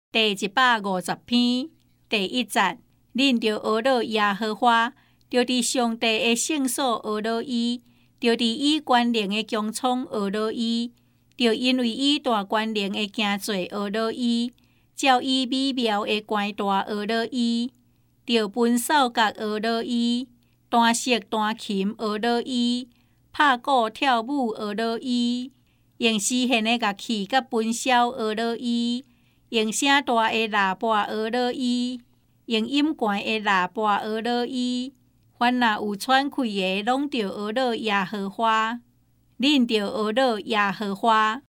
第150篇第1節，恁着學樂耶和華，着佇上帝的聖所學樂伊，着佇伊權能的穹蒼學樂伊，着因為伊大權能的行做學樂伊，照伊美妙的關大學樂伊，着分掃角學樂伊，彈瑟彈琴學樂伊，拍鼓跳舞學樂伊，用絲弦的樂器甲分簫學樂伊，用聲大的喇叭學樂伊，用音懸的喇叭學樂伊，凡若有喘氣的，攏着學樂耶和華。恁着學樂耶和華。